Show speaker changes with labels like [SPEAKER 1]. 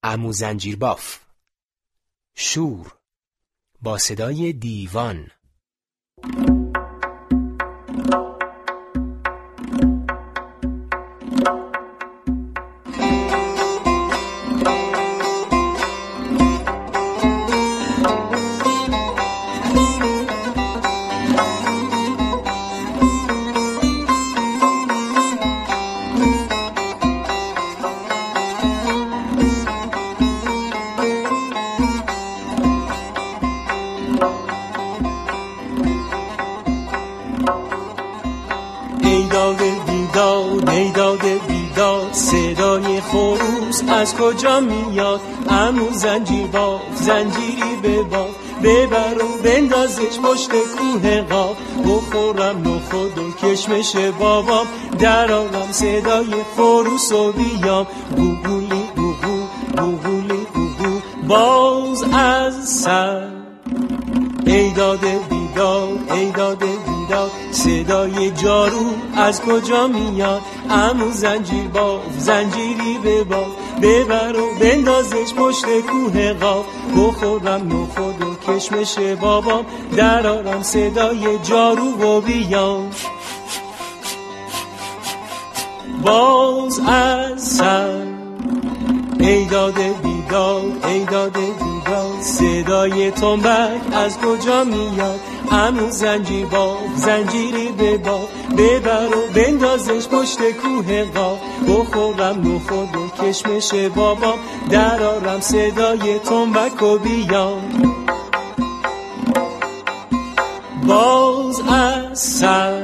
[SPEAKER 1] عمو زنجیرباف. شور با صدای دیوان.
[SPEAKER 2] بیداد صدای خروس از کجا میاد؟ عمو زنجیرباف زنجیری بباف، ببر و بندازش پشت کوه قاف. بخورم نخود و کشمش بابام، در آرم صدای خروس و بیام. گوگولی گوگو گوگولی گوگو باز از سر. ایداد بیداد صدای جارو از کجا میاد؟ عمو زنجیرباف زنجیری بباف، ببر و بندازش پشت کوه قاف. بخورم نخود و کشمش بابام، در آرم صدای جارو و بیام. باز از سر. ایداد بیداد صدای تنبک از کجا میاد؟ عمو زنجیرباف زنجیری بباف، ببر و بندازش پشت کوه قاف. بخورم نخود و کشمش بابام، در آرم صدای تنبک و بیام. باز از سر.